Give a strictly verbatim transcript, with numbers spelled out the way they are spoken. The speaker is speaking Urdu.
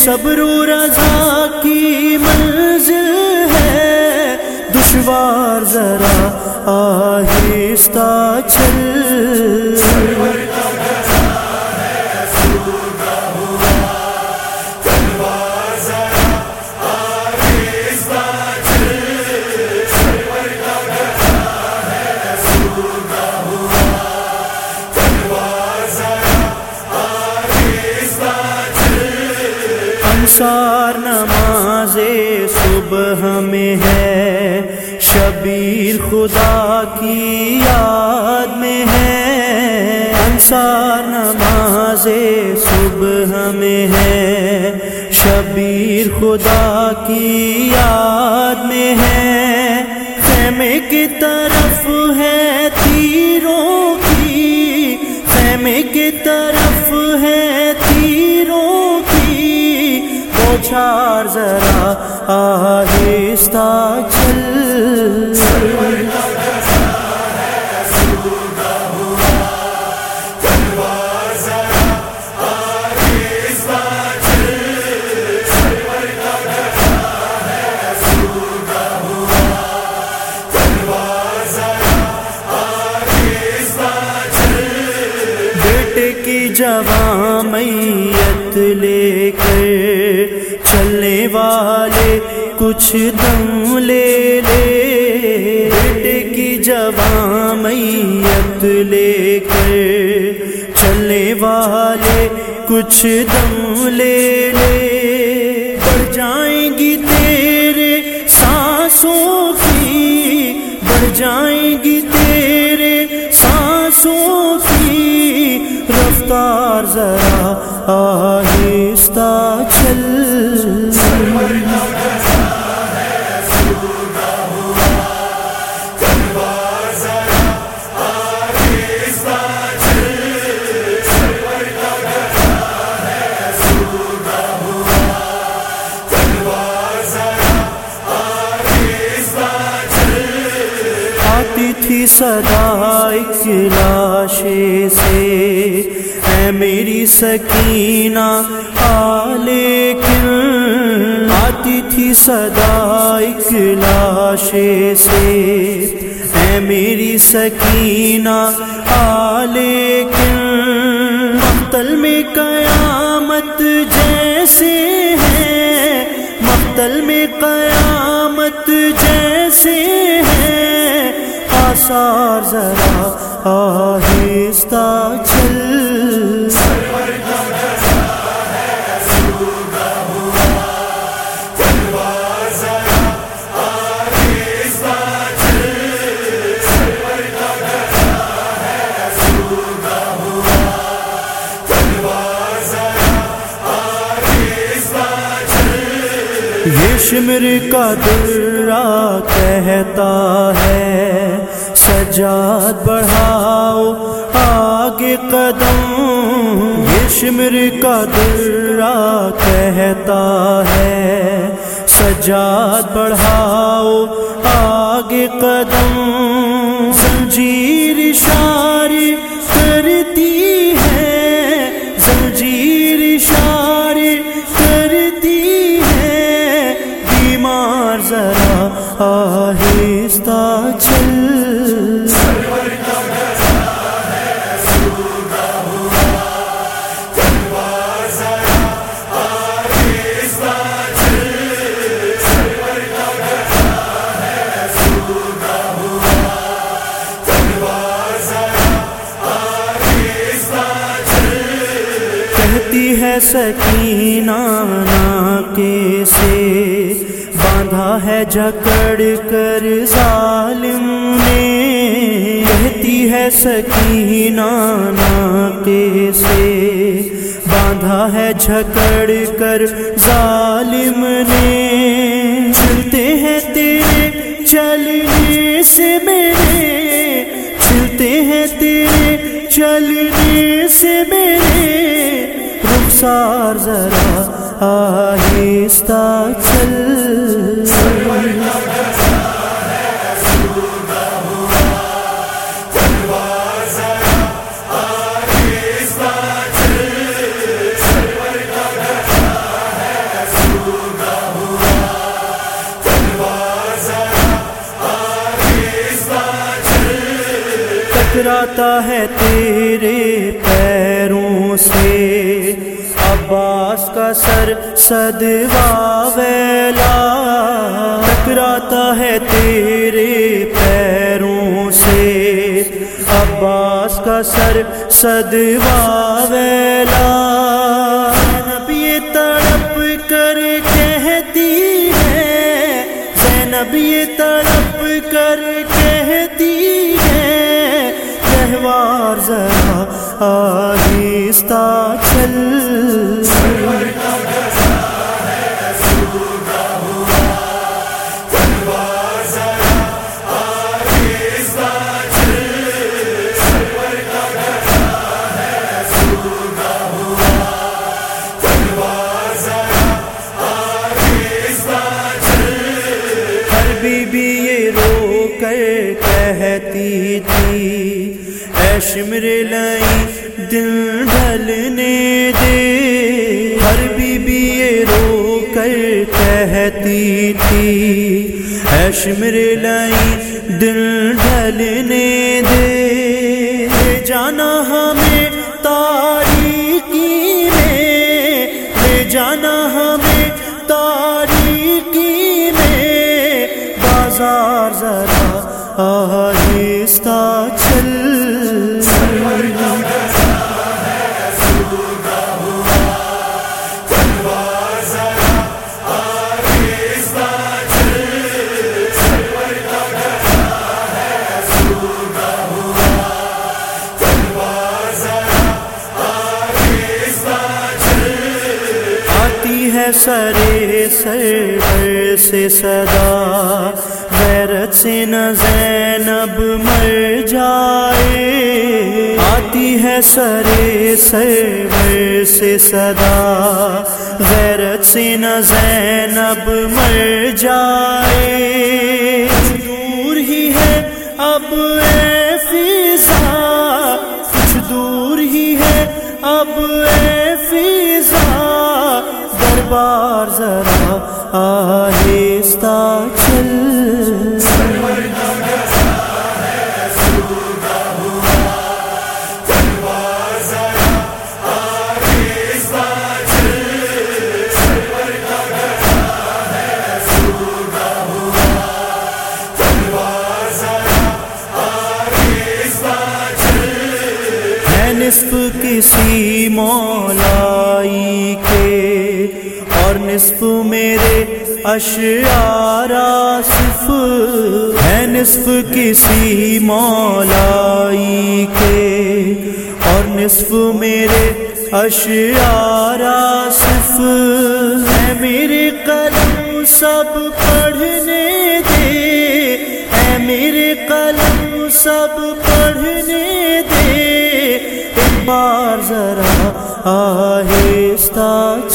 صبر و رضا کی منزل ہے، دشوار ذرا آہستہ چل، انصار نماز صبح میں ہے، شبیر خدا کی یاد میں ہے، انصار نماز صبح میں ہے، شبیر خدا کی یاد میں ہے، خیمے کی طرف ہے تیروں کی، خیمے کی طرف ہے تیروں کی، بوچھار ذرا آہستہ چل، بیٹے کی جوان میت لے کر چلنے والے کچھ دم لے لے، بیٹے کی جوان میت لے کر چلنے والے کچھ دم لے لے، بڑھ جائیں گی تیرے سانسوں کی، بڑھ جائیں گی تیرے سانسوں کی، رفتار ذرا آہستہ چل، آتی تھی صدا ایک لاشے سے، اے میری سکینہ آ لیکن، آتی تھی صدا ایک لاشے سے، اے میری سکینہ آ لیکن، مقتل میں قیامت جیسے ہے، مقتل میں قیامت جیسے ہے، آثار ذرا آہستہ چل، یہ شمر کا درہ کہتا ہے، سجاد بڑھاؤ آگے قدم، یہ شمر کا درہ کہتا ہے، سجاد بڑھاؤ آگے قدم، زنجیر اشارے کرتی ہے، زنجیر اشارے کرتی ہے، بیمار ذرا آہستہ چل، کہتی ہے سکینہ ناکے سے، باندھا ہے جکڑ کر ظالم نے، کہتی ہے سکینہ ناکے سے، باندھا ہے جکڑ کر ظالم نے، چلتے ہیں تیرے چلنے سے میرے، چلتے ہیں تیرے چلنے سے میرے، رخسار ذرا آہستہ چل، ٹکراتا ہے تیرے پیروں سے عباس کا سر صدوا ویلا، ٹکراتا ہے تیرے پیروں سے عباس کا سر صدوا ویلا۔ زینب یہ تڑپ کر کہتی ہے، زینب یہ تڑپ کر کہتی ہے، گہوار ذرا آہستہ چل، بی بی یہ رو کر کہتی تھی، اے شمر لئی دل ڈھلنے دے، ہر بی بی یہ رو کر کہتی تھی، اے شمر لئی دل ڈھلنے دے، لے جانا ہمیں تاریکی میں، لے جانا ہمیں تاریکی میں، بازار ذرا آہستہ چل، ہے سرے سرور سے صدا، غیرت سے نہ زینب مر جائے، آتی ہے سرے سرور سے صدا، غیرت سے نہ زینب مر جائے، دور ہی ہے اب اے فضا، کچھ دور ہی ہے اب اے فضا، دربار ذرا آہستہ چل، نصف کسی مولائی کے اور نصف میرے اشعار آصف، ہے نصف کسی مولائی کے اور نصف میرے اشعار آصف، ہے میرے قلم سب پڑھنے دے، ہے میرے قلم سب پڑھنے دے، ایک بار ذرا آہستہ